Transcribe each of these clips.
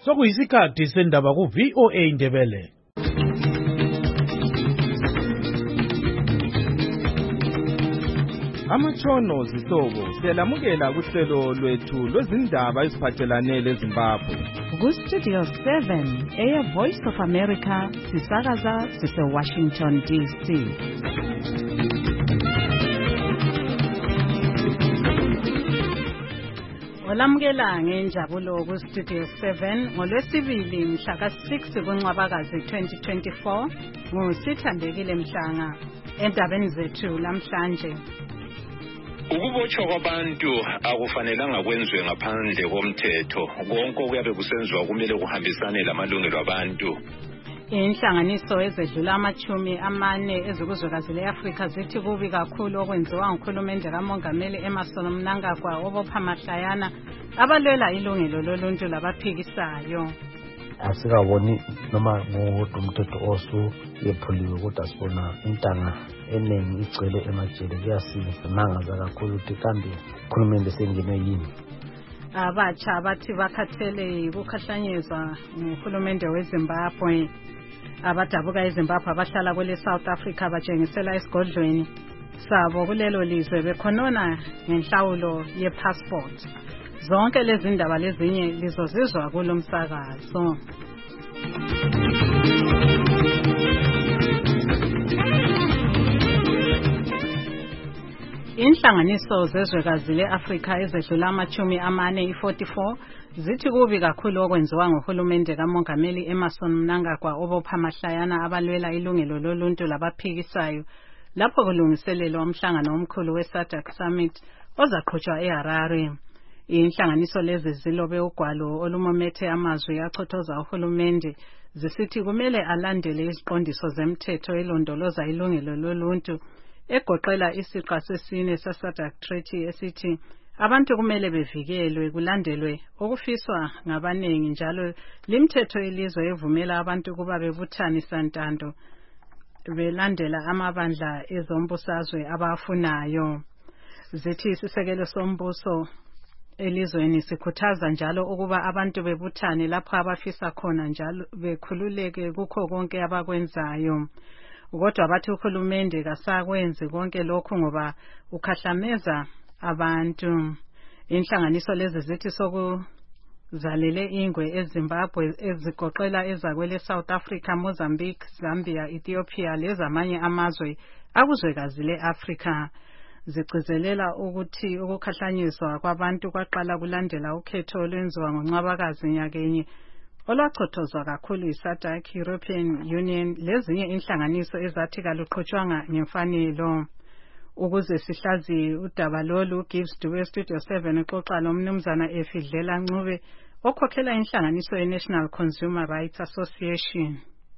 Sokuyisikhathi sendaba ku VOA Indebele. Amatshono zihlobo siyalamukela kuhlelo lwethu lwezindaba eziphathelane leZimbabwe. Ku-Studio 7 eya Voice of America sisakaza sise-Washington DC. Olamukela ngenjabulo ku-Studio 7 ngolwesibili mhla ka-6 kuNcwabakazi 2024 nguSithandekile Mhlanga endabeni zethu lamhlanje. Ukubotshwa kwabantu akufanelanga kwenziwe ngaphandle komthetho. Konke okuyabe kusenziwa kumele kuhambisane lamalungelo abantu. Inhlanganiso ezedlula ama-40 ezikuzwekazi le-Afrika zithi kubi kakhulu okwenziwa nguhulumende kamongameli Emmerson Mnangagwa obopha mahlayana abalwela ilungelo loluntu labaphikisayo. Asikaboni noma ngowodwa umthetho osuyephuliwe kodwa sibona intanga eningi igcwele emajele. Kuyasimangaza kakhulu ukuthi kambe uhulumende sengene yini. Abatsha bathi bakhathele ukukhahlanyezwa nguhulumende weZimbabwe. Abadabuka eZimbabwe abahlala kwele South Africa batshengisela esigodlweni sabo kulelo lizwe bekhonona ngenhlawulo ye-passport. Zonke lezi ndaba lezinye lizozizwa kulo msakazo. Inhlanganiso zezwekazi le-Afrika ezedlula ama-40 i-44 zithi kubi kakhulu okwenziwa nguhulumende kamongameli Emmerson Mnangagwa obopha mahlayana abalwela ilungelo loluntu labaphikisayo lapho kulungiselelwa umhlangano omkhulu we-SADC Summit ozaqhutshwa eHarare. Inhlanganiso lezi zilobe ugwalo olumomethe amazwi achothoza uhulumende zisithi kumele alandele iziqondiso zemthetho elondoloza ilungelo loluntu egoqela isiqa sesine se-SADC Treaty esithi abantu kumele bevikelwe kulandelwe okufiswa ngabanengi njalo limithetho elizwe evumela abantu kuba bebuthani santando belandela amabandla ezombusazwe abafunayo. Zithi isisekelo sombuso elizweni sikhuthaza njalo ukuba abantu bebuthane lapho abafisa khona njalo bekhululeke kukho konke abakwenzayo. Kodwa bathi uhulumende kasakwenzi konke lokhu ngoba ukhahlameza abantu. Inhlanganiso lezi zithi sokuzalele ingwe eZimbabwe ezigoqela ezakwele South Africa, Mozambique, Zambia, Ethiopia lezamanye amazwe akuzwekazi le-Afrika. Zigcizelela ukuthi ukukhahlanyezwa kwabantu kwaqala kulandela ukhetho olwenziwa ngoNcwabakazi nyakenye olwachothozwa kakhulu yi-SADC, European Union lezinye inhlanganiso ezathi kaluqhutshwanga ngemfanelo. Ukuze sihlaziye udaba lolu, Gives Dube Studio 7 uxoxa lomnumzana Efidlela Ncube okhokhela inhlanganiso ye-National Consumer Rights Association.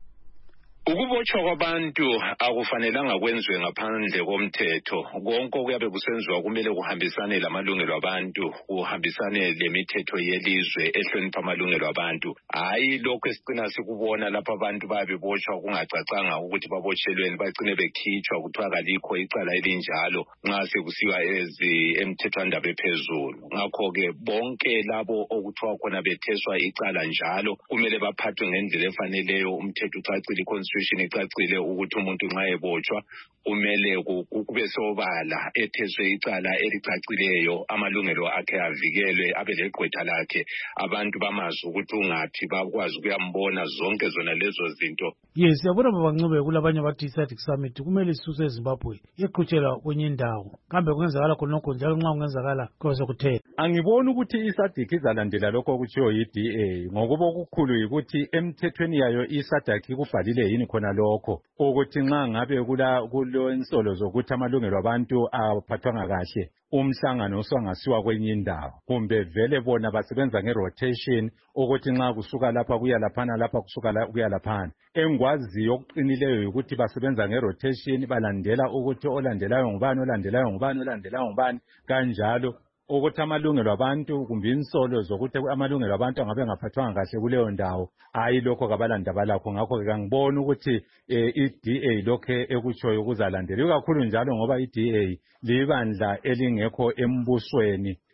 Ukubotshwa kwabantu akufanelanga kwenziwe ngaphandle komthetho. Konke okuyabe kusenziwa kumele kuhambisane lamalungelo abantu, kuhambisane lemithetho yelizwe ehlonipha amalungelo abantu. Hayi lokho esicina sikubona lapha abantu bayabebotshwa kungacacanga ukuthi babotshelweni bagcine bekhitshwa kuthiwa kalikho icala elinjalo nxa sekusiwa emthethwandaba ephezulu. Ngakho-ke bonke labo okuthiwa khona betheswa icala njalo kumele baphathwe ngendlela efaneleyo. Umthetho ucacile, Constitution icacile ukuthi umuntu nxa ebotshwa kumele kube sobala etheswe icala elicacileyo, amalungelo akhe avikelwe, abe leqwetha lakhe, abantu bamazi ukuthi ungaphi, bakwazi ukuyambona zonke zona lezo zinto. Yes, yabona baba Ncube kulabanye abathi i-SADC Summit kumele isuse eZimbabwe iqhutshela kwenye indawo. Kambe kungenzakala khonokho njalo nxa kungenzakala kose kutheni? Angiboni ukuthi i-SADC izalandela lokho okutshiwo yi-DA ngokuba okukhulu yikuthi emthethweni yayo i-SADC ikubhalile yini khona lokho ukuthi nxa ngabe kulensolo zokuthi amalungelo abantu aphathwanga kahle umhlangano usangasiwa kwenye indawo kumbe vele bona basebenza ngerotation ukuthi nxa kusuka lapha kuya laphana lapha kusuka kuya laphana. Engwaziyo okuqinileyo ukuthi basebenza ngerotation balandela ukuthi olandelayo ngubani olandelayo ngubani olandelayo ngubani kanjalo ukuthi amalungelo abantu kumbe insolo zokuthi amalungelo abantu angabe ngaphathwanga kahle kuleyo ndawo. Hayi lokho kabalanda balakho. Ngakho ke ngibona ukuthi i-DA lokho ekutshoyo kuzalandela kakhulu njalo ngoba i-DA libandla elingekho embusweni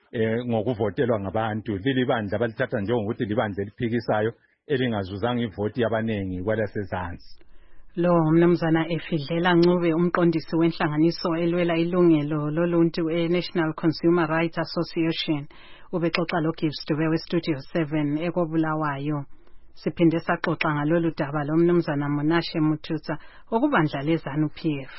ngokuvotelwa ngabantu. Leli bandla abalithatha njengokuthi libandla eliphikisayo elingazuzanga ivoti yabanengi kwalasezansi. Lo mnumzana Efidlela Ncube umqondisi wenhlanganiso elwela ilungelo loluntu National Consumer Rights Association ubexoxa lo Gibbs Dube we Studio 7 ekobulawayo. Siphinde saxoxa ngalolu daba lo mnumzana Monashe Mututsa okubandla leZANU-PF.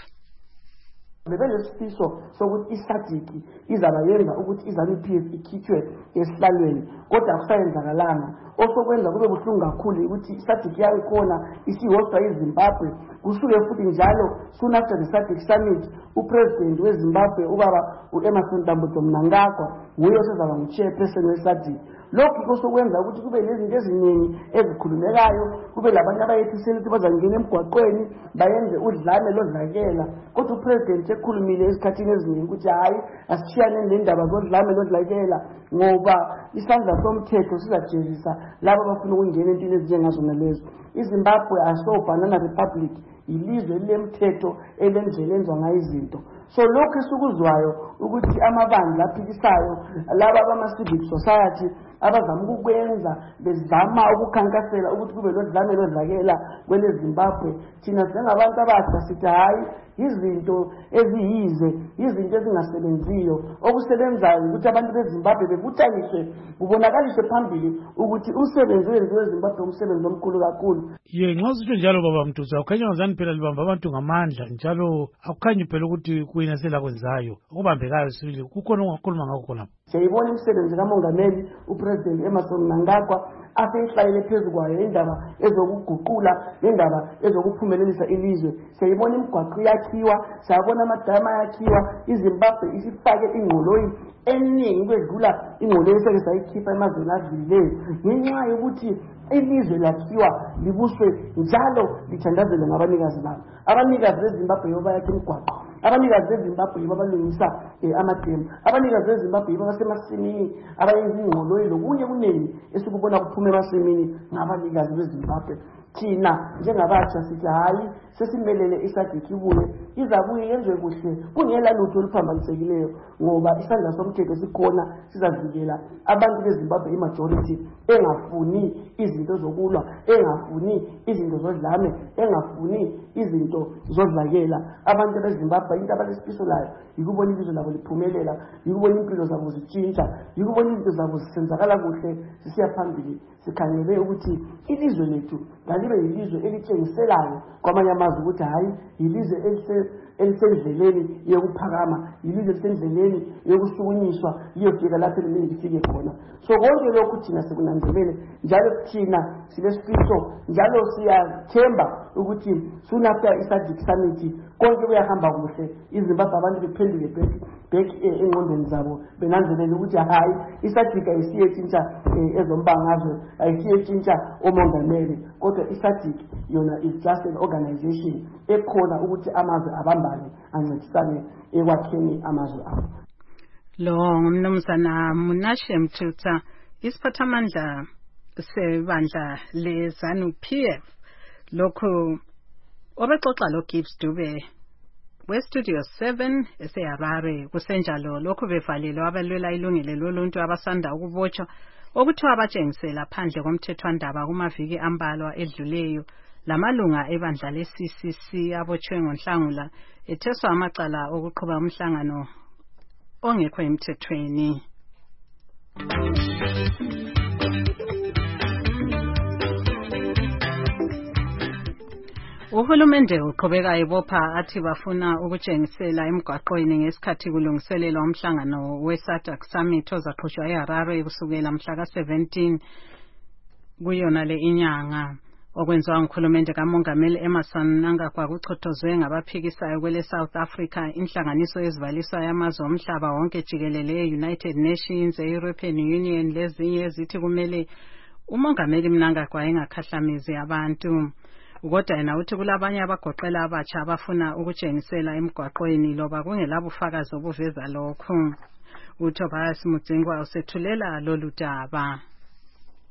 Bebenesifiso sokuthi iSADC izabayenza ukuthi iZANU-PF ikhitshwe esihlalweni kodwa akusayenzakalanga. Osokwenza kube buhlungu kakhulu ukuthi iSADC yayikhona isihostwa eZimbabwe kusuke futhi njalo soon after the SADC summit upresident weZimbabwe ubaba uEmmerson Dambudzo Mnangagwa nguye osezaba nguchairperson weSADC. Lokhu kosokwenza ukuthi kube lezinto eziningi ezikhulumekayo, kube labanye abayethisela ukuthi bazangena emgwaqweni bayenze udlame lodlakela, kodwa upresident ekhulumile esikhathini eziningi ukuthi hayi asishiyane nendaba zodlame lodlakela ngoba isandla somthetho sizajezisa labo abafuna ukungena entweni ezinjengazona lezo. iZimbabwe aso-banana republic, ilizwe lemthetho elendlela enziwa ngayo izinto. So lokhu esikuzwayo ukuthi amabandla aphikisayo laba bama-civic society abazama ukukwenza bezama ukukhankasela ukuthi kube lodlame lodlakela kwele Zimbabwe, thina singabantu abasha sithi hayi izinto eziyize, izinto ezingasebenziyo. Okusebenzayo ukuthi abantu beZimbabwe bebuthaniswe kubonakaliswe phambili ukuthi umsebenzi wenziwe eZimbabwe umsebenzi omkhulu kakhulu. Nxa usitsho njalo baba Mtutsa, akukhanya ngazani phela libamba abantu ngamandla njalo akukhanyi phela ukuthi kuyina selakwenzayo okubambekayo sibili kukhona ongakhuluma ngakho khona. Siyayibona imisebenzi kamongameli upresident Emmerson Mnangagwa aseyihlayele phezu kwayo indaba ezokuguqula nendaba ezokuphumelelisa ilizwe. Siyayibona imigwaqo yakhiwa, siyabona amadama yakhiwa, iZimbabwe isifake ingqoloyi eningi kwedlula ingqoloyi eseke sayikhipha emazweni adlulileyo ngenxa yokuthi ilizwe lakhiwa libuswe njalo lithandazele ngabanikazi balo. Abanikazi beZimbabwe bayakha imigwaqo, abanikazi beZimbabwe babalungisa amademu, abanikazi beZimbabwe basemasimini abayenza ingqoloyi lokunye kuningi esikubona kuphume emasimini ngabanikazi beZimbabwe. Thina njengabatsha sithi hayi sesimelele iSADC ibuye, izabuye yenziwe kuhle kungela lutho oluphambanisekileyo ngoba isandla somthetho sikhona sizavikela abantu beZimbabwe imajority engafuni izinto zokulwa, engafuni izinto zodlame, engafuni izinto zodlakela. Abantu beZimbabwe into abalesifiso layo yikubona ilizwe labo liphumelela, yikubona impilo zabo zitshintsha, yikubona izinto zabo zisenzakala kuhle sisiya phambili. Sikhangele ukuthi ilizwe lethu ngalibe yilizwe elitshengiselayo kwamanye amazwe ukuthi hayi yilizwe elisendleleni yokuphakama, yilizwe elisendleleni yokusukunyiswa liyofika lapho elimele lifike khona. So konke lokhu thina sikunanzelele njalo thina silesifiso njalo siyathemba ukuthi soon after iSADC summit konke kuyahamba kuhle, iZimbabwe abantu bephenduke back engqondweni zabo benanzelele ukuthi hayi iSADC ayisiyetshintsha ezombangazwe, ayisiyetshintsha omongameli, kodwa iSADC yona is just an organization ekhona ukuthi amazwe abambane ancedisane ekwakheni amazwe abo. Lo ngumnumzana Monashe Mututsa, isiphathamandla sebandla leZANU-PF. Lokhu obexoxa lo Gibbs Dube weStudio 7 eseHarare. Kusenjalo lokhu bevalelwe abalwela ilungelo loluntu abasanda ukubotshwa okuthiwa abatshengisela phandle komthethwandaba kumaviki ambalwa edluleyo. Lamalunga ebandla leCCC abotshwe ngoNhlangula etheswa amacala okuqhuba umhlangano ongekho emthethweni. Uhulumende uqhubeka ibopha athi bafuna ukutshengisela emgwaqweni ngesikhathi kulungiselelwa umhlangano weSADC Summit ozaqhutshwa eHarare kusukela mhla ka-17 kuyona le inyanga. Okwenziwa nguhulumende kamongameli Emmerson Mnangagwa kuchothozwe ngabaphikisayo kwele South Africa inhlanganiso ezivaliswa yamazwe omhlaba wonke jikelele United Nations, European Union lezinye ezithi kumele umongameli Mnangagwa engakhahlamezi abantu. Kodwa yena uthi kulabanye abagoqela abatsha abafuna ukutshengisela emgwaqweni loba kungelabufakazi obuveza lokhu. uTobias Mudzingwa usethulela lolu daba.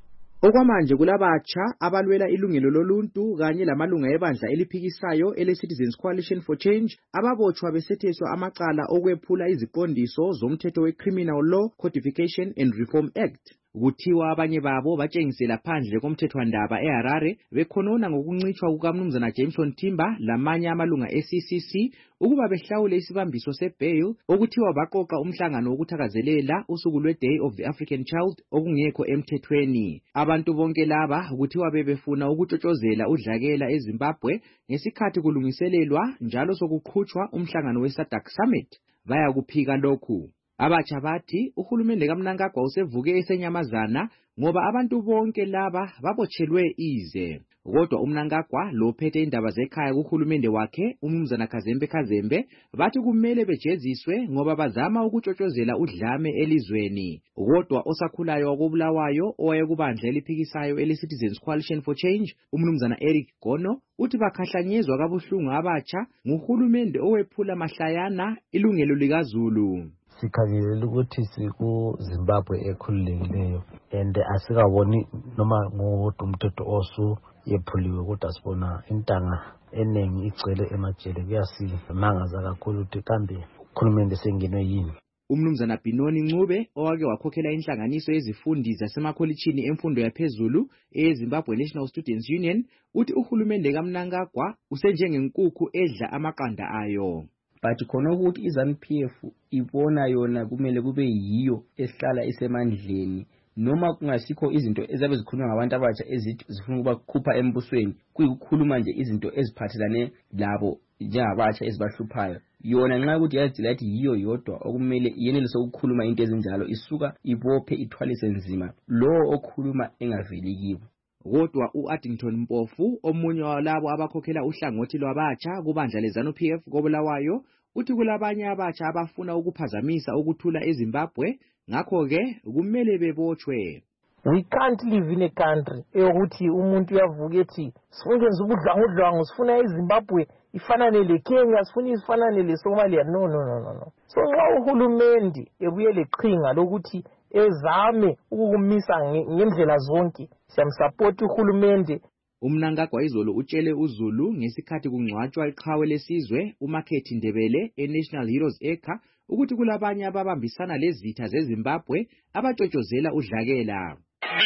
Okwamanje kulabatsha abalwela ilungelo loluntu kanye lamalunga ebandla eliphikisayo ele-Citizens Coalition for Change ababotshwa besetheswa amacala okwephula iziqondiso zomthetho we-Criminal Law Codification and Reform Act. Kuthiwa abanye babo batshengisela phandle komthethwandaba eHarare bekhonona ngokuncitshwa kukaMnumzana Jameson Timber lamanye amalunga e-CCC ukuba behlawule isibambiso se-bail okuthiwa baqoqa umhlangano wokuthakazelela usuku lwe-Day of the African Child okungekho emthethweni. Abantu bonke laba kuthiwa bebefuna ukutshotshozela udlakela eZimbabwe ngesikhathi kulungiselelwa njalo sokuqhutshwa umhlangano we-SADC Summit. Baya kuphika lokhu. Abatsha bathi uhulumende kaMnangagwa usevuke esenyamazana ngoba abantu bonke laba babotshelwe ize. Kodwa uMnangagwa lophethe indaba zekhaya kuhulumende wakhe uMnumzana Kazembe bathi kumele bejeziswe ngoba bazama ukutshotshozela udlame elizweni. Kodwa osakhulayo wakobulawayo owayekubandla eliphikisayo ele-Citizens Coalition for Change uMnumzana Eric Gono uthi bakhahlanyezwa kabuhlungu abatsha nguhulumende owephula mahlayana ilungelo likaZulu. Sikhangelela ukuthi sikuZimbabwe ekhululekileyo and asikaboni noma ngodwa umthetho osu yephuliwe kodwa sibona intanga eningi igcwele emajele. Kuyasimangaza kakhulu ukuthi kambe ukhulumende sengenwe yini. uMnumzana Binoni Ncube owake wakhokhela inhlanganiso yezifundi zasemakholitshini emfundo yaphezulu eZimbabwe National Students Union uthi uhulumende kaMnangagwa usenjengenkukhu edla amaqanda ayo. But khona ukuthi iZANU-PF ibona yona kumele kube yiyo esihlala isemandleni noma kungasikho izinto ezabe zikhulunywa ngabantu abatsha ezithi zifuna ukubakhupha embusweni kuyikhuluma nje izinto eziphathelane labo njengabatsha ezibahluphayo. Yona nxa ukuthi yazidila ukuthi yiyo yodwa okumele yenelise ukukhuluma into ezinjalo isuka ibophe ithwalise nzima lo okhuluma engaveli kibo. Kodwa u-Addington Mpofu omunye walabo abakhokhela uhlangothi lwabatsha kubandla leZANU-PF kobulawayo uthi kulabanye abatsha abafuna ukuphazamisa ukuthula eZimbabwe ngakho-ke kumele bebotshwe. We can't live in a country eyokuthi umuntu uyavuka ethi sifungenza ubudlwangudlwangu sifuna iZimbabwe ifanane leKenya sifuna ifanane leSomalia. No. So nxa uhulumende ebuye leqhinga lokuthi ezame ukukumisa ngendlela zonke siyamsupport uhulumende. uMnangagwa izolo utshele uZulu ngesikhathi kungcwatshwa iqhawe lesizwe uMakhethi Ndebele eNational Heroes Acre ukuthi kulabanye ababambisana lezitha zeZimbabwe abatshotshozela udlakela.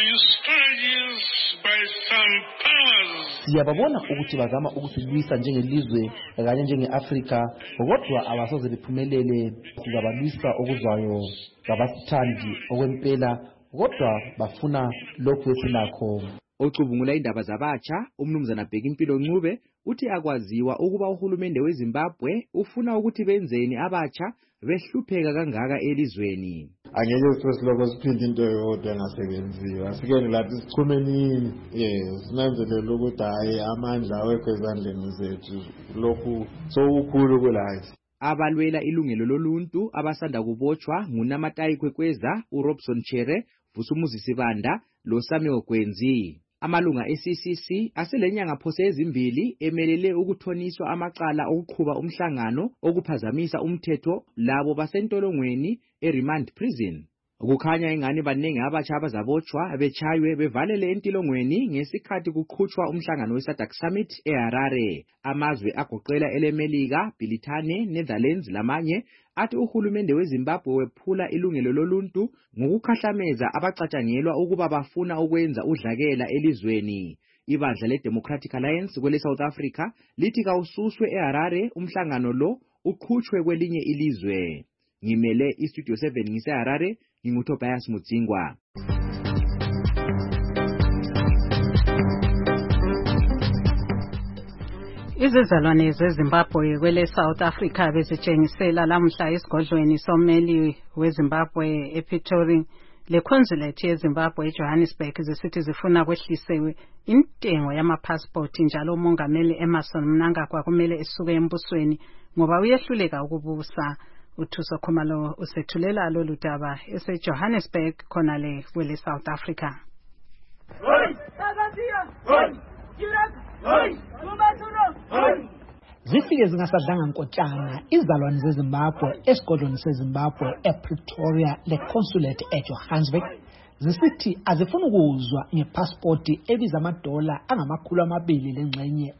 Siyababona ukuthi bazama ukusilwisa njengelizwe kanye njenge-Afrika kodwa abasoze bephumelele ngabalwisa okuzwayo ngabasithandi okwempela kodwa bafuna lokhu esinakho. Ocubungula indaba zabatsha uMnumzana Bhekimpilo Ncube uthi akwaziwa ukuba uhulumende weZimbabwe ufuna ukuthi benzeni abatsha behlupheka kangaka elizweni. Angeke sisiloko siphinde into yodwa engasebenziwa sikeni lathi sichumeni sinanzelela ukuthi hayi amandla awekho ezandleni zethu lokhu sokukhulu kulathi. Abalwela ilungelo loluntu abasanda kubotshwa nguNamatayi Kwekweza, uRobson Chere, Vusumuzi Sibanda loSamuel Gwenzi. Amalunga e-CCC aselenyanga phose ezimbili emelele ukuthoniswa amacala okuqhuba umhlangano okuphazamisa umthetho labo basentolongweni eRemand Prison. Kukhanya ingane banengi abatsha abazabotshwa bechaywe bevalele entilongweni ngesikhathi kuqhutshwa umhlangano we-SADC Summit eHarare. Amazwe agoqela eleMelika, Britane, Netherlands lamanye athi uhulumende weZimbabwe wephula ilungelo loluntu ngokukhahlameza abacatshangelwa ukuba bafuna ukwenza udlakela elizweni. Ibandla leDemocratic Alliance kwele South Africa lithi kawususwe eHarare umhlangano lo uqhutshwe kwelinye ilizwe. Ngimele iStudio 7 ngiseHarare nginguTobias Mudzingwa. Izizalwane zeZimbabwe kwele South Africa bezitshengisela lamhla esigodlweni sommeli weZimbabwe ePretoria leconsulate yeZimbabwe eJohannesburg zisithi zifuna kwehlisewe intengo yamapassport njalo umongameli Emmerson Mnangagwa kumele esuke embusweni ngoba uyehluleka ukubusa. Uthuso Khumalo usethulela lolu daba eseJohannesburg khona le kwele South Africa. Zifike zingasadlanga nkotshana izalwane zeZimbabwe esigodlweni seZimbabwe ePretoria leconsulate eJohannesburg zisithi azifuna ukuzwa ngepassport ebiza $200 lengxenye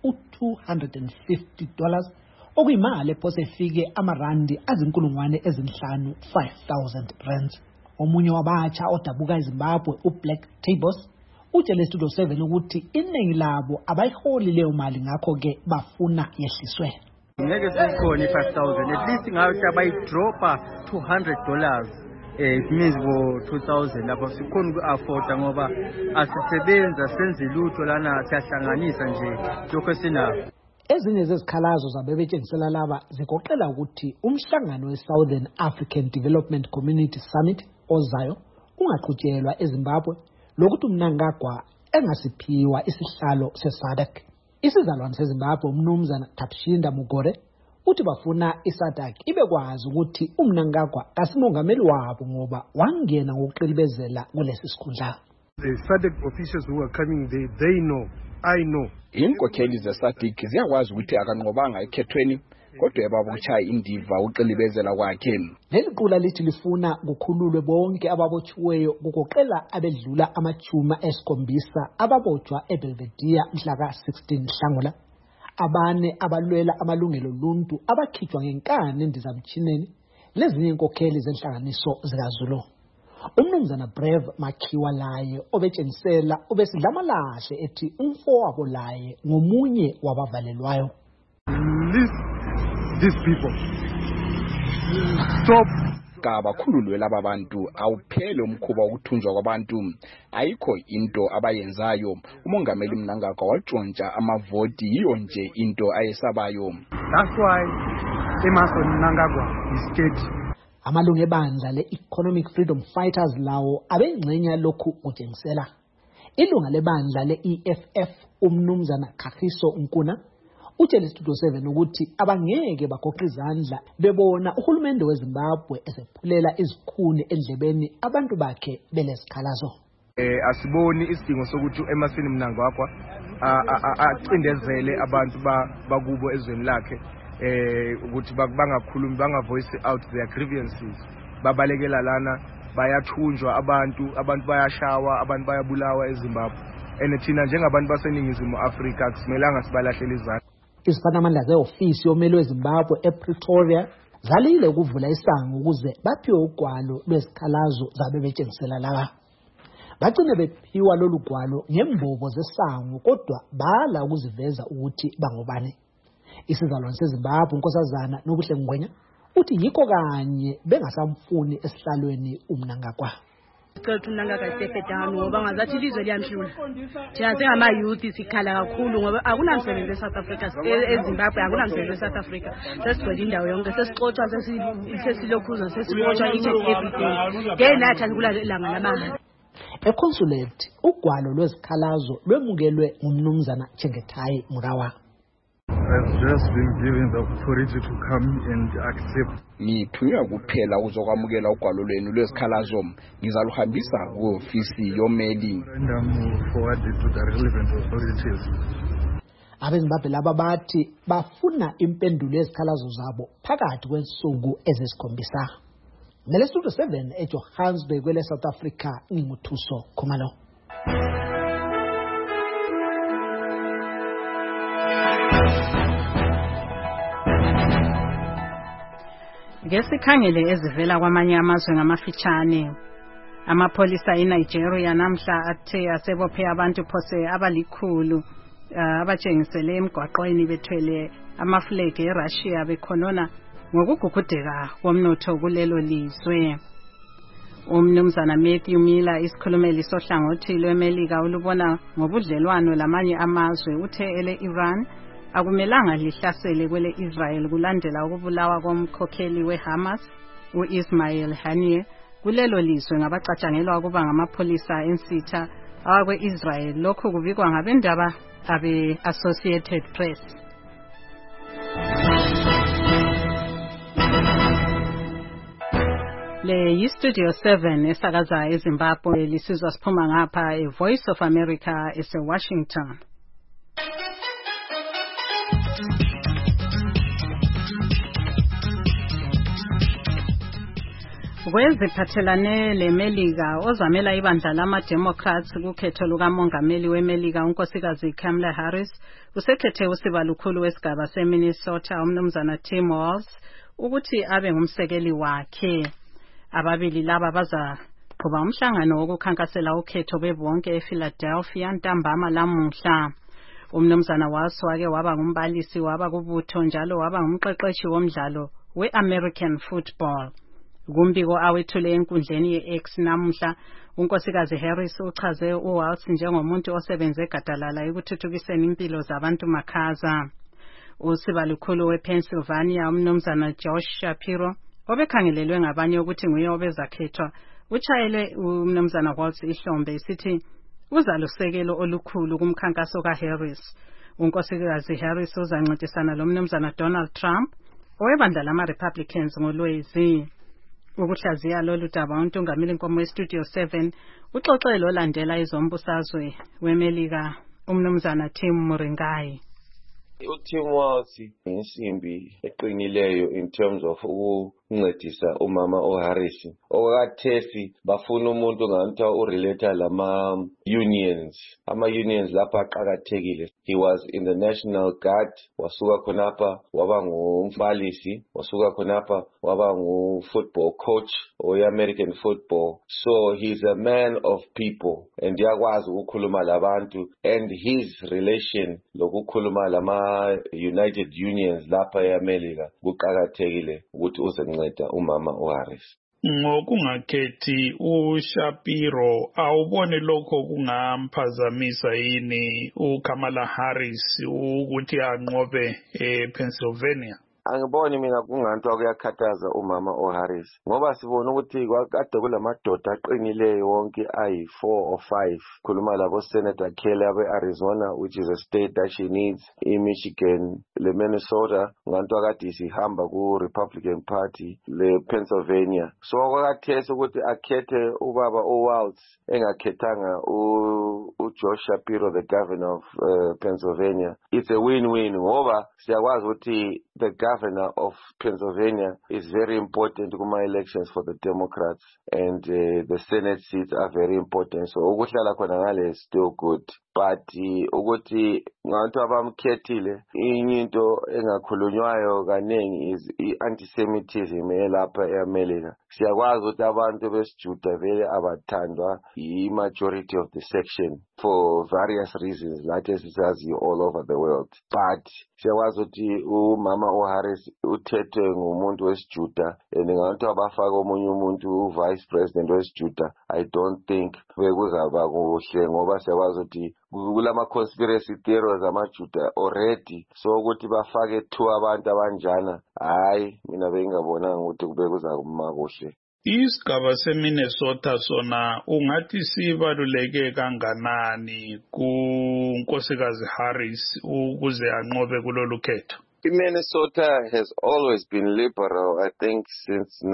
$250 okuyimali ephose ifike amarandi $5,000 5,000. Omunye wabatsha odabuka eZimbabwe uBlack Tabos utshele Studio 7 ukuthi iningi labo abayiholi leyo mali ngakho ke bafuna yehliswe. Ngeke sikhona i5,000 at least ngayo abayidropa $200. It means for 2,000 lapho sikhona uku-afforda ngoba asisebenza senze lutho lana siyahlanganisa nje lokho esinakho. Ezinye zezikhalazo zabebetshengisela laba zigoqela ukuthi umhlangano we-Southern African Development Community Summit ozayo ungaqhutshelwa eZimbabwe lokuthi uMnangagwa engasiphiwa isihlalo se-SADC. Isizalwane seZimbabwe uMnumzana Thapshinda Mugore uthi bafuna iSADC ibekwazi ukuthi uMnangagwa kasimongameli wabo ngoba wangena ngokuqilibezela kulesi sikhundla. The SADC officials who are coming there, they know, I know. Inkokheli zeSADC ziyakwazi ukuthi akanqobanga ekhethweni kodwa ebabuchaya indiva uqilibezela kwakhe. Leli qula lithi lifuna kukhululwe bonke ababotshiweyo kugoqela abedlula ama-7 ababotshwa eBelvedere mhla ka-16 Nhlangula, abane abalwela amalungelo oluntu abakhitshwa ngenkani endizamtshineni, lezinye inkokheli zenhlanganiso zikaZulu. Umnumzana Brave Makhiwa laye obetshengisela ubesidlamalahle ethi umfowabo laye ngomunye wabavalelwayo. These people stop kabakhululwe laba bantu awuphele umkhuba wokuthunjwa kwabantu. Ayikho into abayenzayo. Umongameli Mnangagwa watshontsha amavoti yiyo nje into ayesabayo. That's why Emmerson Mnangagwa is scared. Amalungu ebandla le-Economic Freedom Fighters lawo abengxenye lokhu kutshengisela. Ilunga lebandla le-EFF umnumzana Kagiso Nkuna utshele Studio 7 ukuthi abangeke bagoqa izandla bebona uhulumende weZimbabwe esephulela izikhuni endlebeni abantu bakhe belesikhalazo. Asiboni isidingo sokuthi uEmmerson Mnangagwa acindezele abantu bakubo ezweni lakhe ukuthi bangakhulumi bangavoice out their grievances. Babalekela lana bayathunjwa abantu bayashawa, abantu bayabulawa eZimbabwe. Thina njengabantu baseningizimu Afrika kusimelanga sibalahlele izandla. Iziphathamandla ze-ofisi yomeli weZimbabwe ePretoria zalile ukuvula isango ukuze baphiwe ugwalo lwezikhalazo zabebetshengisela laba. Bagcine bephiwa lolu gwalo ngembobo zesango kodwa bala ukuziveza ukuthi bangobani. Isizalwane seZimbabwe uNkosazana Nobuhle Ngwenya uthi yikho kanye bengasamfuni esihlalweni uMnangagwa. Cela uMnangagwa isefe down ngoba ngazathi ilizwe liyanhlula. Thina singama-youth sikhala kakhulu ngoba akunamsebenzi eSouth Africa, eZimbabwe akunamsebenzi eSouth Africa. Sesigcwele indawo yonke, sesixotsha, sesilokhuza, sesibotshwa each and every day. Ngeke nathi asikulanga lamanga. Econsulate ugwalo lwezikhalazo lwemukelwe ngumnumzana Chengetai Murawa. I've just been given the authority to come and accept. Ngithunywa kuphela uzokwamukela ugwalo lwenu lwezikhalazo. Ngizaluhambisa ku-ofisi yomeli. Forwarded to the relevant authorities. AbeZimbabwe laba bathi bafuna impendulo yezikhalazo zabo phakathi kwensuku eziyikhombisa. Ngele Studio 7 eJohannesburg kwele South Africa nginguthuso Khumalo. Ngesikhangele ezivela kwamanye amazwe ngamafitshane, amapholisa eNigeria namhla athe asebophe abantu phose abalikhulu abatshengisele emgwaqweni bethwele amaflegi eRussia bekhonona ngokugugudeka komnotho kulelo lizwe. Umnumzana Matthew Miller, isikhulumeli sohlangothi lweMelika olubona ngobudlelwano lamanye amazwe, uthe ele-Iran akumelanga lihlasele kwele Israel kulandela ukubulawa komkhokheli weHamas uIsmail Haniyeh kulelo lizwe ngabacatshangelwa ukuba ngamapholisa ensitha awakwe-Israel. Lokhu kubikwa ngabendaba abe-Associated Press. Le yiStudio 7 esakaza eZimbabwe, lisizwa siphuma ngapha eVoice of America ese-Washington. Kweziphathelane leMelika ozamela ibandla lama-Democrats kukhetho lukamongameli weMelika unkosikazi Kamala Harris usekhethe usiba lukhulu wesigaba seMinnesota umnumzana Tim Walz ukuthi abe ngumsekeli wakhe. Ababili laba bazaqhuba umhlangano wokukhankasela ukhetho bebonke ePhiladelphia ntambama lamuhla. Umnumzana Walz wake waba ngumbalisi waba kubutho njalo waba ngumqeqeshi womdlalo we-American football. Kumbiko awethule enkundleni ye-X namuhla, unkosikazi Harris uchaze uWalz njengomuntu osebenze gadalala ekuthuthukiseni impilo zabantu makhaza. Usiba lukhulu wePennsylvania umnumzana Josh Shapiro obekhangelelwe ngabanye ukuthi nguye obezakhethwa utshayele umnumzana Walz ihlombe isithi uzalusekelo olukhulu kumkhankaso kaHarris. Unkosikazi Harris uzancintisana lomnumzana Donald Trump owebandla lama-Republicans ngoLwezi. Ukuhlaziya lolu daba untungameli nkomo weStudio 7 uxoxelo olandela izombusazwe weMelika umnumzana Tim Muringai. uTim Walz insimbi eqinileyo in terms of ukuncedisa umama oHarris. Okwathesi bafuna umuntu nganto urelate lama unions. Ama unions lapha aqhakathekile. He was in the National Guard, wasuka khonapha waba ngumbalisi, wasuka khonapha waba ngu-football coach we-American football. So he's a man of people and yakwazi ukukhuluma labantu, and his relation lokukhuluma lama United Unions lapha eAmerica kuqhakathekile ukuthi uzenceda umama oHarris. Ngokungakhethi uShapiro awubone lokho kungamphazamisa yini uKamala Harris ukuthi anqobe ePennsylvania? Angiboni mina kunganto akuyakhathaza umama oHarris ngoba sibona ukuthi kwakade kulamadoda aqinileyo wonke ayi 4 or 5 khuluma labo Senator Kelly abe-Arizona, which is a state that she needs, Michigan, le Minnesota nganto akade sihamba ku-Republican Party, le Pennsylvania. So kwakathesa ukuthi akhethe ubaba oWalz engakhethanga uJosh Shapiro, the governor of Pennsylvania. It's a win-win ngoba siyakwazi ukuthi the governor of Pennsylvania is very important in my elections for the Democrats, and the Senate seats are very important. So ukuhlala khona ngale is still good. But ukuthi nganto abamkhethile into engakhulunywayo kaningi is anti-Semitism elapha eAmerica. Siyakwazi ukuthi abantu besiJuda vele abathandwa i-majority of the section for various reasons, like as it says all over the world. But siyakwazi ukuthi umama oHarris uthethwe ngumuntu wesiJuda and nganto abafaka omunye umuntu vice president wesiJuda. I don't think bekuzaba kuhle ngoba siyakwazi ukuthi kulama conspiracy theories amaJuda already, so ukuthi bafake 2 abantu abanjana hayi mina bengabona ukuthi kube kuzakuma kuhle. Isigaba seMinnesota sona ungathi sibaluleke kanganani kunkosikazi Harris ukuze anqobe kulolu khetho? Minnesota has always been liberal, I think, since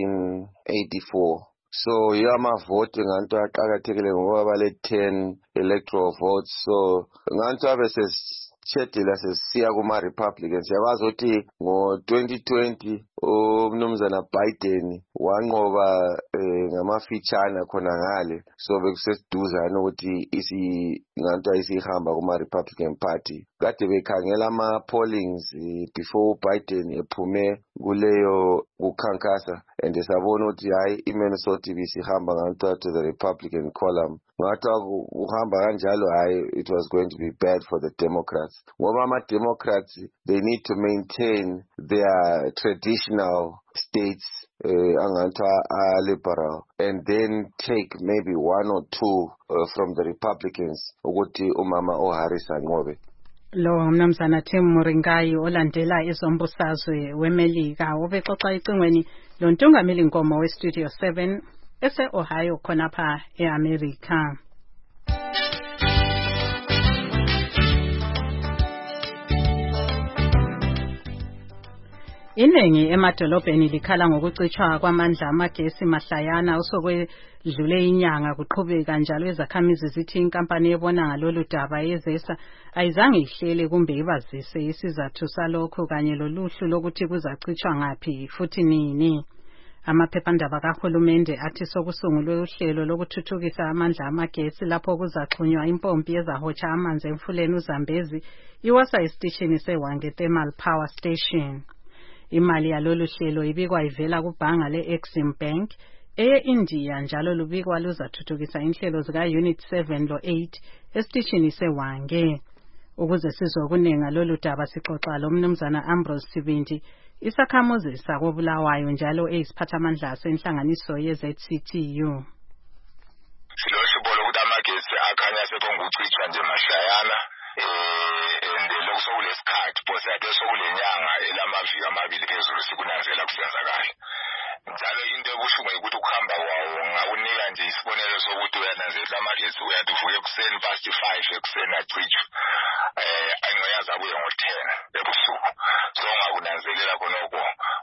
1984. So yamavoti nganto aqhakathekile ngoba bale 10 electoral votes. So nganto abesesishedula sesiya kuma-Republicans. Siyakwazi ukuthi ngo-2020 umnumzana Biden wanqoba ngamafitshana khona ngale. So bekusesiduzana ukuthi nganto ayisihamba kuma-Republican Party. Kade bekhangela ama-pollings before Biden ephume kuleyo kukhankasa, and sabona ukuthi hayi iMinnesota ibisihamba nganto to the Republican column. Ngathi uhamba kanjalo hayi, it was going to be bad for the Democrats. Ngoba ama-Democrats, they need to maintain their traditional states anganto liberal, and then take maybe 1 or 2 from the Republicans ukuthi umama oHarris anqobe. Lo mnumzana Tim Muringai olandela izombusazwe weMelika ubexoxa icingweni lo ntungameli nkomo weStudio 7 ese-Ohio khonapha eAmerica. Iningi emadolobheni likhala ngokucitshwa kwamandla amagesi mahlayana osokwedlule inyanga kuqhubeka njalo izakhamizi zithi inkampani ebona ngalolu daba yezesa ayizange ihlele kumbe ibazise isizathu salokho kanye loluhlu lokuthi kuzacitshwa ngaphi futhi nini. Amaphephandaba kahulumende athi sokusungulwe uhlelo lokuthuthukisa amandla amagesi lapho kuzaxhunywa impompi ezahotsha amanzi emfuleni uZambezi iwasa esitishini seWange Thermal Power Station. Imali yalolu hlelo ibikwa ivela kubhanga le-Exim Bank eye-India njalo lubikwa luzathuthukisa inhlelo zika-Unit 7 lo-8 esitishini seWange. Ukuze sizokunenga lolu daba sixoxa lo Mnumzana Ambrose Sibindi, isakhamuzi sakobulawayo njalo eyisiphathamandla senhlanganiso ye-ZCTU. Silosibolo ukuthi amagesi akhanya sephongucitshwa nje mashayana lokusokulesikhathi phose ade sokulenyanga elamaviki amabili phezulu sikunanzela kusenzakala. Njalo into ebuhlungu ukuthi ukuhamba kwawo ngawunika nje isibonelo sokuthi uyananzelela amagesi uyathi uvuke ekuseni past 5 ekuseni acitshwe ayingoyazi abuye ngo-10 ebusuku. So ngakunanzelela khonoko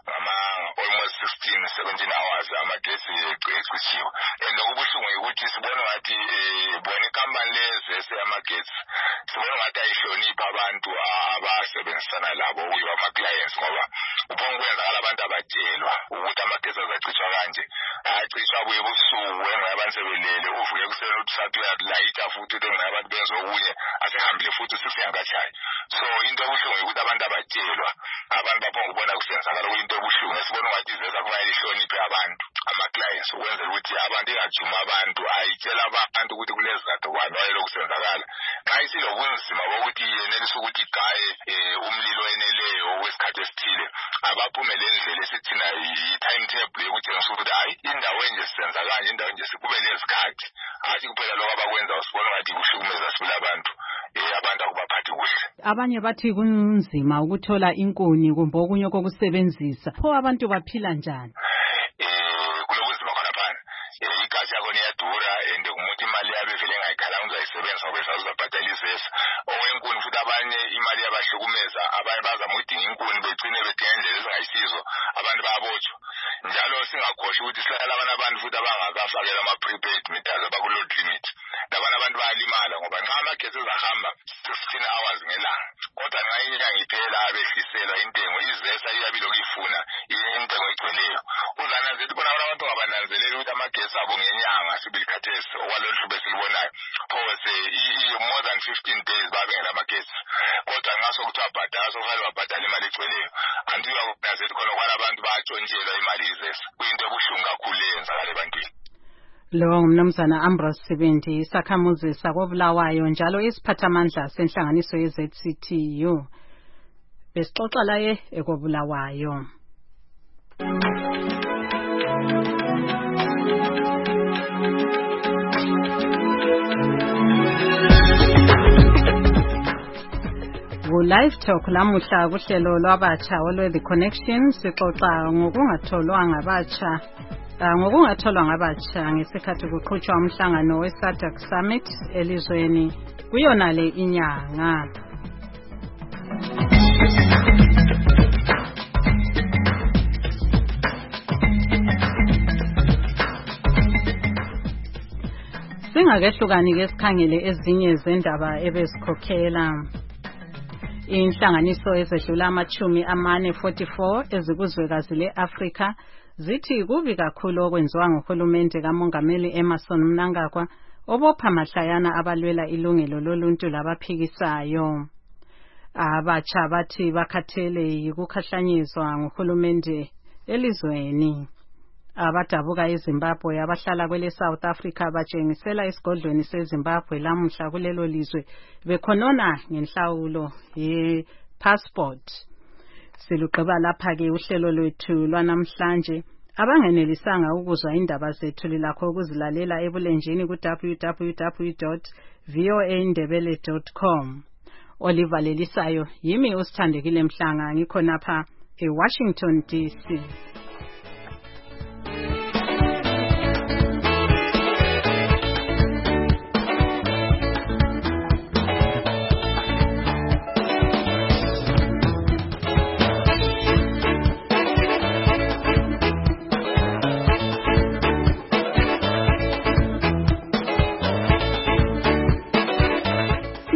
almost 16-17 hours amagesi ecitshiwe. And okubuhlungu ukuthi sibona ngathi bona ikampani lezi eseyamagesi sibona ngathi ayihlonipha abantu abasebenzisana labo okuyiwa ama-clients ngoba uphongukwenzakala abantu abatshelwa ukuthi amagesi azacitshwa kanje ayacitshwa abuye ebusuku engaye abantu sebelele uvuke ekuseni uthi sathi uyakulayitha futhi ukuthi engaye abantu benze okunye asehambile futhi usisiyangakatshayi. So into ebuhlungu ukuthi abantu abatshelwa abantu baphongubona kusenzakala kuyinto ebuhlungu esibona ngathi izeza kumele ihloniphe abantu ama-clients ukwenzela ukuthi abantu ingajuma abantu ayitshela abantu ukuthi kulezizathu bani wayelo kusenzakala. Xa isilobunzima bokuthi yenelisa ukuthi igaye umlilo eneleyo wesikhathi esithile abaphumele endlela esithina i-timetable yokutshengisa ukuthi hayi indawo enje sisenza kanje indawo enje sikube lezikhathi hathi kuphela lokho abakwenza usibona ngathi kuhlukumeza sibula abantu abantu akubaphathi kuhle. Abanye bathi kunzima ukuthola inkuni kumbe okunye kokusebenzisa. Pho abantu baphila njani? Kunobunzima khona phana. Igasi yakho iyadura and umuntu imali yabe vele engayikhalanga uzayisebenzisa ngoba usazobhatala izesa. Okwenkuni futhi abanye imali yabahlukumeza abanye bazama ukudinga inkuni begcine bedinga indlela ezingayisizo abantu bayabotshwa. Njalo singakhoshi ukuthi sihlala abantu futhi abangakafakela ama-prepaid meters abaku-load limit. Labana abantu bayalimala ngoba nxa amagesi ezahamba 16 hours ngelanga kodwa nxa inyanga iphela abehliselwa intengo izesa iyabile okuyifuna intengo egcweleyo. Uzananzelela bona abantu ngabananzelela ukuthi amagesi abo ngenyanga sibili khathesi okwalolu hlobo esilibonayo phose more than 15 days babengela amagesi kodwa nxa sokuthiwa bhadala sokufanele babhadala imali egcweleyo andiwa kunanzelela khona kwala abantu bayatshontshelwa imali izesa kuyinto ebuhlungu kakhulu eyenzakala ebantwini. Lo ngumnumzana Ambrose Sibindi, isakhamuzi sakobulawayo njalo isiphathamandla senhlanganiso ye-ZCTU. Besixoxa laye ekobulawayo. Live Talk lamuhla kuhlelo lwabatsha olwe The Connection sixoxa ngokungatholwa ngabatsha ngesikhathi kuqhutshwa umhlangano we-SADC Summit elizweni kuyona le inyanga. Singakehlukani ke sikhangele ezinye zendaba ebezikhokhela. Inhlanganiso ezedlula ama-44 ezikuzwekazi le-Afrika zithi kubi kakhulu okwenziwa nguhulumende kaMongameli Emmerson Mnangagwa obopha mahlayana abalwela ilungelo loluntu labaphikisayo. Abatsha bathi bakhathele yikukhahlanyezwa nguhulumende elizweni. Abadabuka eZimbabwe abahlala kwele South Africa batshengisela esigodlweni seZimbabwe lamuhla kulelo lizwe bekhonona ngenhlawulo ye-passport. Siluqeba lapha ke uhlelo lwethu lwanamhlanje. Abangenelisanga ukuzwa indaba zethu lilakho ukuzilalela ebulenjini ku www.voaindebele.com. Oliver Lelisayo yimi usithandekile Mhlanga ngikhonapha eWashington DC.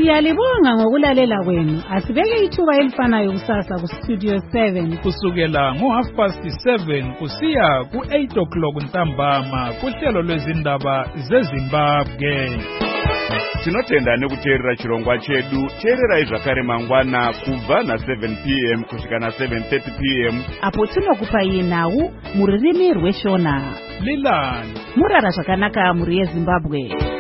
Siyalibonga ngokulalela kwenu. Asibeke ithuba elifanayo kusasa ku Studio 7 kusukela ngo7:30 kusiya ku8 o'clock ntambama kuhlelo lwezindaba zeZimbabwe. Tinotenda nekuteerera chirongwa chedu. Teererai zvakare mangwana kubva na7 p.m. kusvika na7:30 p.m. apo tinokupai nhau mururimi rweshona. Lilani murara zvakanaka muri yeZimbabwe.